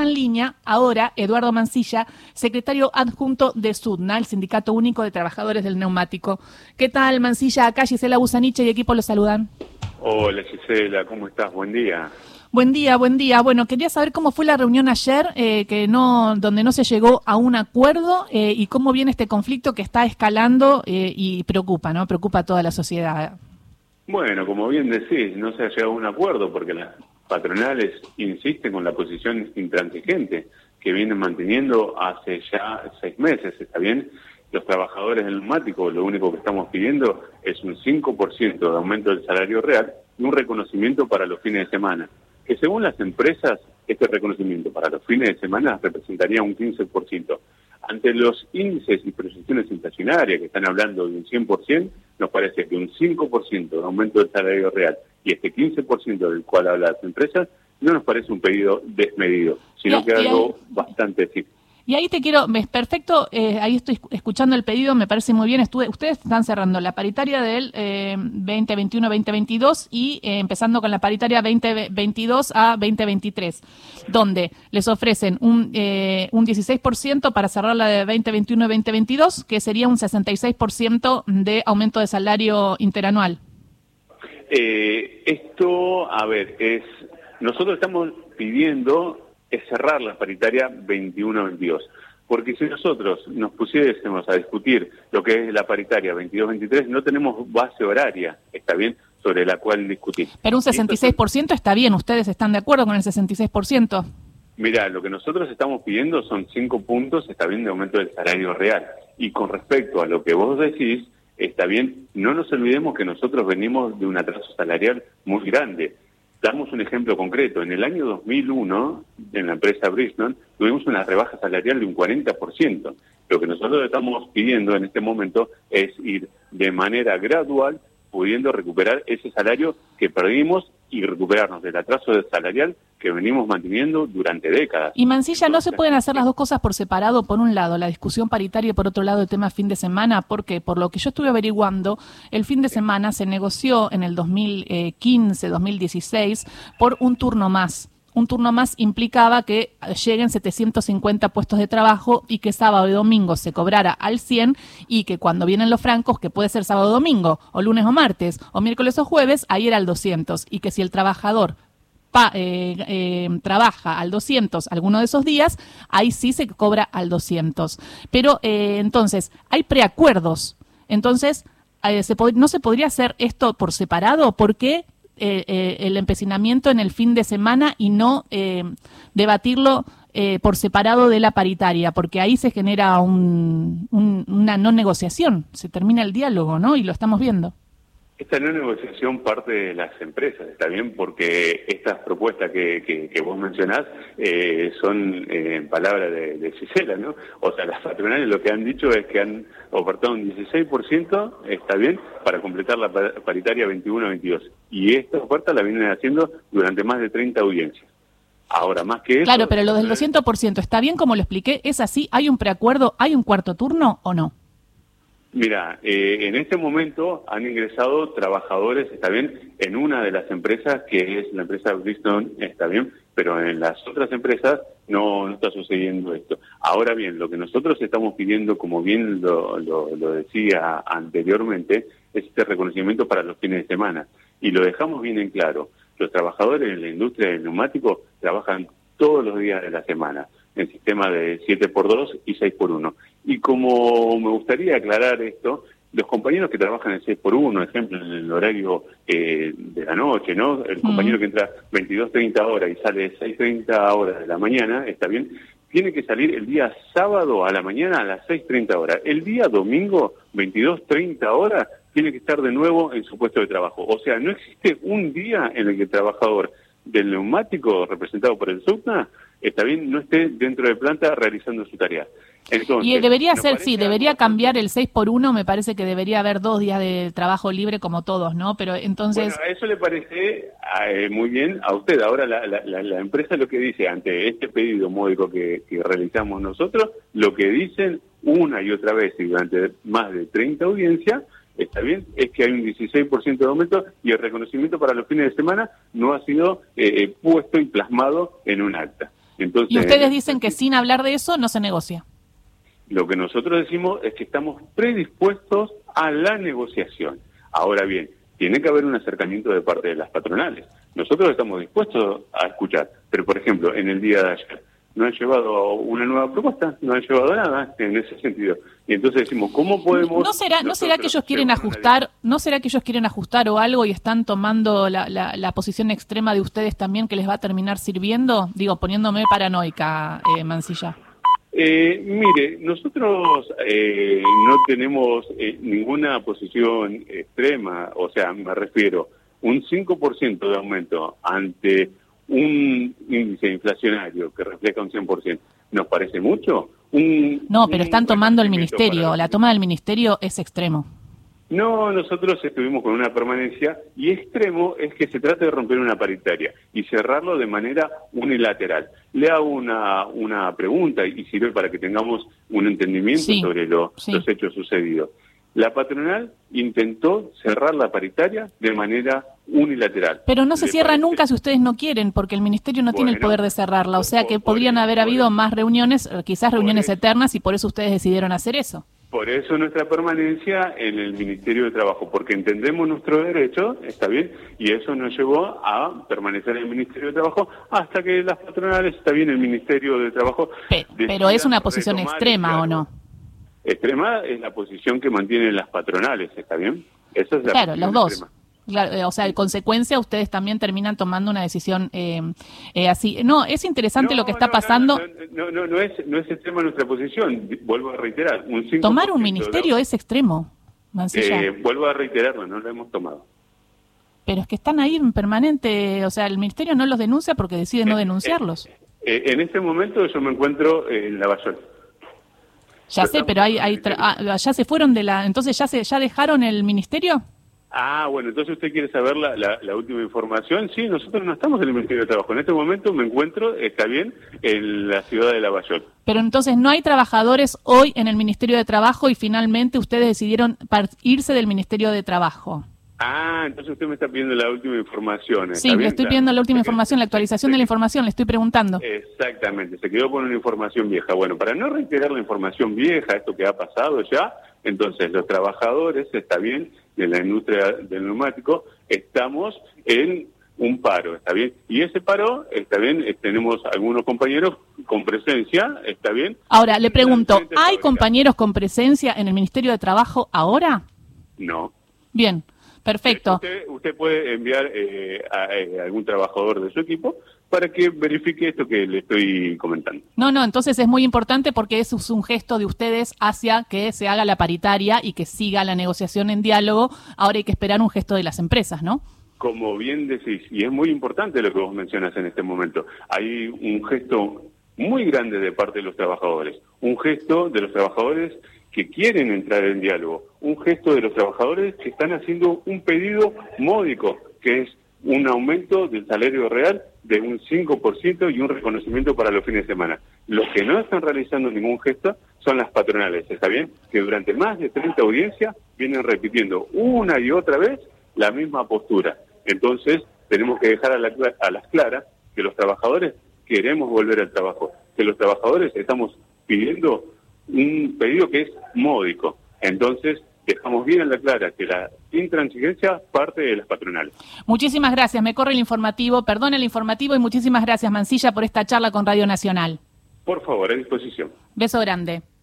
en línea ahora Eduardo Mancilla, secretario adjunto de SUTNA, el Sindicato Único de Trabajadores del Neumático. ¿Qué tal, Mancilla? Acá Gisela Busaniche y equipo los saludan. Hola, Gisela, ¿cómo estás? Buen día. Buen día, buen día. Bueno, quería saber cómo fue la reunión ayer, donde no se llegó a un acuerdo y cómo viene este conflicto que está escalando y preocupa, ¿no? Preocupa a toda la sociedad. Bueno, como bien decís, no se ha llegado a un acuerdo porque las patronales insisten con la posición intransigente que vienen manteniendo hace ya 6 meses, ¿está bien? Los trabajadores del neumático, lo único que estamos pidiendo es un 5% de aumento del salario real y un reconocimiento para los fines de semana, que según las empresas, este reconocimiento para los fines de semana representaría un 15%. Ante los índices y proyecciones inflacionarias que están hablando de un 100%, nos parece que un 5% de aumento del salario real y este 15% del cual hablan las empresas, no nos parece un pedido desmedido, sino que algo bastante difícil. Y ahí te quiero, es perfecto, ahí estoy escuchando el pedido, me parece muy bien. Ustedes están cerrando la paritaria del 2021-2022 y empezando con la paritaria 2022 a 2023, donde les ofrecen un 16% para cerrar la de 2021-2022, que sería un 66% de aumento de salario interanual. Esto, a ver, nosotros estamos pidiendo es cerrar la paritaria 21-22, porque si nosotros nos pusiésemos a discutir lo que es la paritaria 22-23, no tenemos base horaria, está bien, sobre la cual discutir. Pero un 66% está bien, ¿ustedes están de acuerdo con el 66%? Mirá, lo que nosotros estamos pidiendo son 5 puntos, está bien, de aumento del salario real. Y con respecto a lo que vos decís, está bien, no nos olvidemos que nosotros venimos de un atraso salarial muy grande. Damos un ejemplo concreto. En el año 2001, en la empresa Bridgestone, tuvimos una rebaja salarial de un 40%. Lo que nosotros estamos pidiendo en este momento es ir de manera gradual, pudiendo recuperar ese salario que perdimos y recuperarnos del atraso salarial que venimos manteniendo durante décadas. Y Mancilla, ¿no se pueden hacer las dos cosas por separado? Por un lado, la discusión paritaria y por otro lado el tema fin de semana, porque por lo que yo estuve averiguando, el fin de semana se negoció en el 2015, 2016 por un turno más. Un turno más implicaba que lleguen 750 puestos de trabajo y que sábado y domingo se cobrara al 100 y que cuando vienen los francos, que puede ser sábado o domingo, o lunes o martes, o miércoles o jueves, ahí era al 200. Y que si el trabajador trabaja al 200 alguno de esos días, ahí sí se cobra al 200. Pero entonces, hay preacuerdos. Entonces, ¿no se podría hacer esto por separado? ¿Por qué el empecinamiento en el fin de semana y no debatirlo por separado de la paritaria? Porque ahí se genera una no negociación, se termina el diálogo, ¿no? Y lo estamos viendo. Esta no negociación parte de las empresas, ¿está bien? Porque estas propuestas que vos mencionás son en palabras de Gisela, ¿no? O sea, las patronales lo que han dicho es que han ofertado un 16%, ¿está bien?, para completar la paritaria 21-22. Y esta oferta la vienen haciendo durante más de 30 audiencias. Ahora, más que eso... Claro, pero lo del 200%, ¿está bien como lo expliqué? ¿Es así? ¿Hay un preacuerdo? ¿Hay un cuarto turno o no? Mira, en este momento han ingresado trabajadores, está bien, en una de las empresas que es la empresa Bridgestone, está bien, pero en las otras empresas no está sucediendo esto. Ahora bien, lo que nosotros estamos pidiendo, como bien lo decía anteriormente, es este reconocimiento para los fines de semana. Y lo dejamos bien en claro, los trabajadores en la industria del neumático trabajan todos los días de la semana, en sistema de 7x2 y 6x1. Y como me gustaría aclarar esto, los compañeros que trabajan en 6x1, ejemplo, en el horario de la noche, ¿no? El compañero que entra 22:30 horas y sale 6:30 horas de la mañana, está bien, tiene que salir el día sábado a la mañana a las 6:30 horas. El día domingo, 22:30 horas, tiene que estar de nuevo en su puesto de trabajo. O sea, no existe un día en el que el trabajador del neumático, representado por el SUTNA, está bien, no esté dentro de planta realizando su tarea. Entonces, y debería ser, sí, debería cambiar el 6x1, me parece que debería haber 2 días de trabajo libre como todos, ¿no? Pero entonces... Bueno, eso le parece muy bien a usted. Ahora la empresa lo que dice ante este pedido módico que realizamos nosotros, lo que dicen una y otra vez y durante más de 30 audiencias, está bien, es que hay un 16% de aumento y el reconocimiento para los fines de semana no ha sido puesto y plasmado en un acta. Entonces, y ustedes dicen que sin hablar de eso no se negocia. Lo que nosotros decimos es que estamos predispuestos a la negociación. Ahora bien, tiene que haber un acercamiento de parte de las patronales. Nosotros estamos dispuestos a escuchar, pero por ejemplo, en el día de ayer, no han llevado una nueva propuesta, no han llevado nada en ese sentido. Y entonces decimos, ¿cómo podemos...? ¿No será que ellos quieren ajustar, o algo y están tomando la posición extrema de ustedes también que les va a terminar sirviendo? Digo, poniéndome paranoica, Mansilla. Mire, nosotros no tenemos ninguna posición extrema, o sea, me refiero, un 5% de aumento ante un índice inflacionario que refleja un 100%, ¿nos parece mucho? No, pero están tomando el ministerio, la toma del ministerio es extremo. No, nosotros estuvimos con una permanencia y extremo es que se trata de romper una paritaria y cerrarlo de manera unilateral. Le hago una pregunta y sirve para que tengamos un entendimiento sobre los hechos sucedidos. La patronal intentó cerrar la paritaria de manera unilateral. Pero no se cierra nunca si ustedes no quieren, porque el ministerio no tiene el poder de cerrarla. O sea que podrían haber habido más reuniones, quizás reuniones eternas, y por eso ustedes decidieron hacer eso. Por eso nuestra permanencia en el Ministerio de Trabajo, porque entendemos nuestro derecho, está bien, y eso nos llevó a permanecer en el Ministerio de Trabajo hasta que las patronales, está bien, el Ministerio de Trabajo... Pero es una posición extrema, ¿o no? Extrema es la posición que mantienen las patronales, ¿está bien? Esa es la claro, los dos. Extrema. Claro, o sea, en consecuencia, ustedes también terminan tomando una decisión así. No, es interesante lo que está pasando. No es extrema nuestra posición. Vuelvo a reiterar. Tomar un ministerio es extremo, Mansilla. Vuelvo a reiterarlo, no lo hemos tomado. Pero es que están ahí en permanente, o sea, el ministerio no los denuncia porque decide no denunciarlos. En este momento yo me encuentro en Lavallol. Ya sé, pero ya se fueron entonces ya dejaron el ministerio. Ah, bueno, entonces usted quiere saber la última información. Sí, nosotros no estamos en el Ministerio de Trabajo. En este momento me encuentro, está bien, en la ciudad de Lavallol. Pero entonces no hay trabajadores hoy en el Ministerio de Trabajo y finalmente ustedes decidieron irse del Ministerio de Trabajo. Ah, entonces usted me está pidiendo la última información. Sí, le estoy pidiendo la última información, la actualización de la información, le estoy preguntando. Exactamente, se quedó con una información vieja. Bueno, para no reiterar la información vieja, esto que ha pasado ya, entonces los trabajadores, está bien, de la industria del neumático, estamos en un paro, ¿está bien? Y ese paro, está bien, tenemos algunos compañeros con presencia, ¿está bien? Ahora, le pregunto, ¿hay compañeros con presencia en el Ministerio de Trabajo ahora? No. Bien. Perfecto. Usted puede enviar a algún trabajador de su equipo para que verifique esto que le estoy comentando. No, entonces es muy importante porque eso es un gesto de ustedes hacia que se haga la paritaria y que siga la negociación en diálogo. Ahora hay que esperar un gesto de las empresas, ¿no? Como bien decís, y es muy importante lo que vos mencionas en este momento, hay un gesto muy grande de parte de los trabajadores, un gesto de los trabajadores que quieren entrar en diálogo, un gesto de los trabajadores que están haciendo un pedido módico, que es un aumento del salario real de un 5% y un reconocimiento para los fines de semana. Los que no están realizando ningún gesto son las patronales, ¿está bien? Que durante más de 30 audiencias vienen repitiendo una y otra vez la misma postura. Entonces, tenemos que dejar a las claras que los trabajadores queremos volver al trabajo, que los trabajadores estamos pidiendo un pedido que es módico. Entonces, dejamos bien en la clara que la intransigencia parte de las patronales. Muchísimas gracias, me corre el informativo, perdón el informativo y muchísimas gracias, Mansilla, por esta charla con Radio Nacional. Por favor, a disposición. Beso grande.